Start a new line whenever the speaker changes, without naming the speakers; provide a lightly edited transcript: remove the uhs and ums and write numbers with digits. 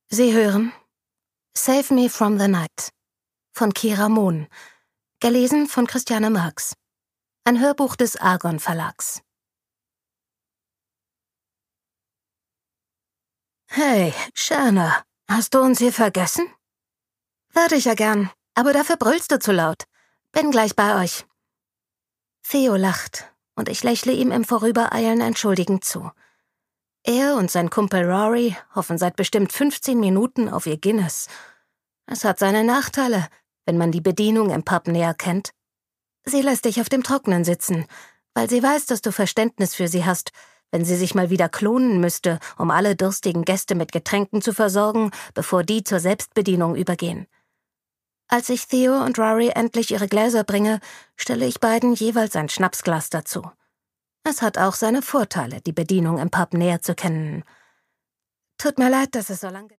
Sie hören Save Me from the Night von Kira Mohn, gelesen von Christiane Marx. Ein Hörbuch des Argon Verlags. Hey, Shanna, hast du uns hier vergessen? Würde ich ja gern, aber dafür brüllst du zu laut. Bin gleich bei euch. Theo lacht und ich lächle ihm im Vorübereilen entschuldigend zu. Er und sein Kumpel Rory hoffen seit bestimmt 15 Minuten auf ihr Guinness. Es hat seine Nachteile, wenn man die Bedienung im Pub näher kennt. Sie lässt dich auf dem Trockenen sitzen, weil sie weiß, dass du Verständnis für sie hast, wenn sie sich mal wieder klonen müsste, um alle durstigen Gäste mit Getränken zu versorgen, bevor die zur Selbstbedienung übergehen. Als ich Theo und Rory endlich ihre Gläser bringe, stelle ich beiden jeweils ein Schnapsglas dazu. Es hat auch seine Vorteile, die Bedienung im Pub näher zu kennen. Tut mir leid, dass es so lange